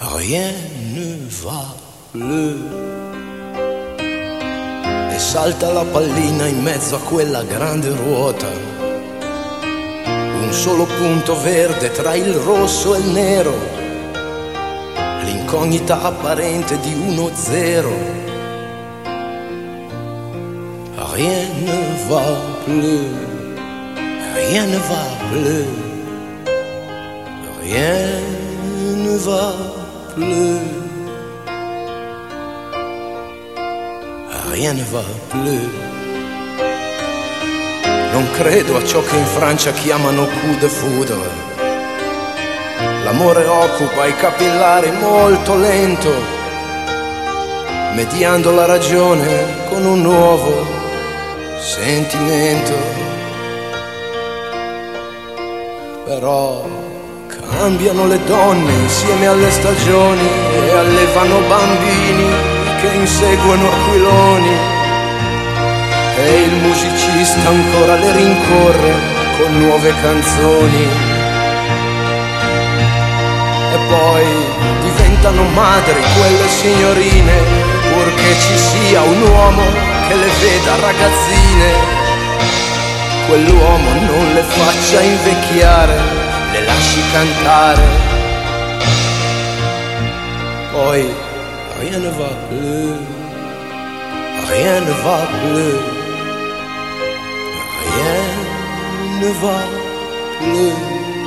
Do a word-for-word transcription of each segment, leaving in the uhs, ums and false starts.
rien ne va plus. E salta la pallina in mezzo a quella grande ruota, un solo punto verde tra il rosso e il nero, l'incognita apparente di uno zero. Rien ne va plus, rien ne va plus, rien ne va plus, rien ne va plus. Non credo a ciò che in Francia chiamano coup de foudre. L'amore occupa i capillari molto lento, mediando la ragione con un nuovo sentimento. Però cambiano le donne insieme alle stagioni e allevano bambini che inseguono aquiloni, e il musicista ancora le rincorre con nuove canzoni. E poi diventano madri quelle signorine, purché ci sia un uomo che le veda ragazzine. Quell'uomo non le faccia invecchiare, le lasci cantare. Poi rien ne va plus, rien ne va plus, rien ne va plus.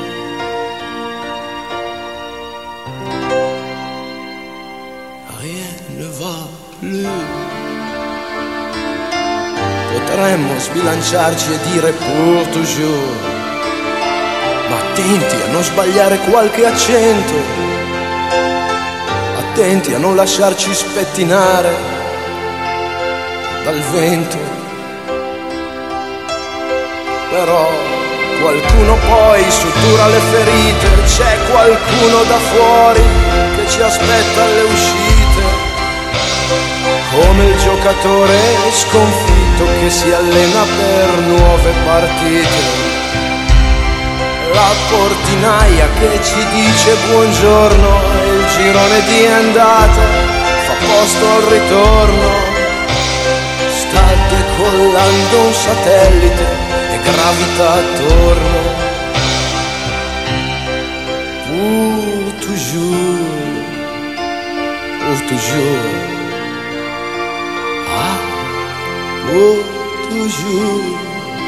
Rien ne va plus. Potremmo sbilanciarci e dire pour toujours, ma attenti a non sbagliare qualche accento, attenti a non lasciarci spettinare dal vento. Però qualcuno poi sutura le ferite, c'è qualcuno da fuori che ci aspetta alle uscite, come il giocatore sconfitto che si allena per nuove partite. La portinaia che ci dice buongiorno e il girone di andata fa posto al ritorno. Sta decollando un satellite e gravita attorno. Pour toujours, pour toujours. Ah, pour toujours.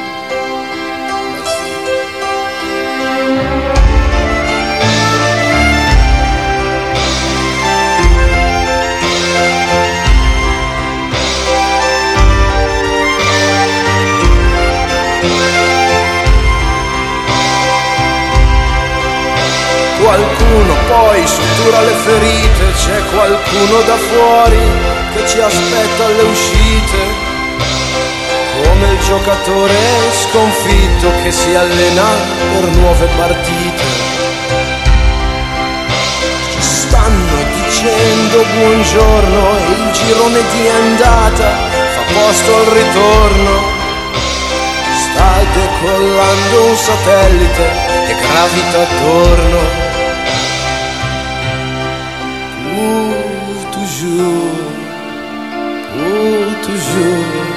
Qualcuno poi sutura le ferite, c'è qualcuno da fuori che ci aspetta alle uscite, come il giocatore sconfitto che si allena per nuove partite. Ci stanno dicendo buongiorno e il girone di andata fa posto al ritorno. Sta decollando un satellite e gravita attorno. Pour toujours, pour toujours.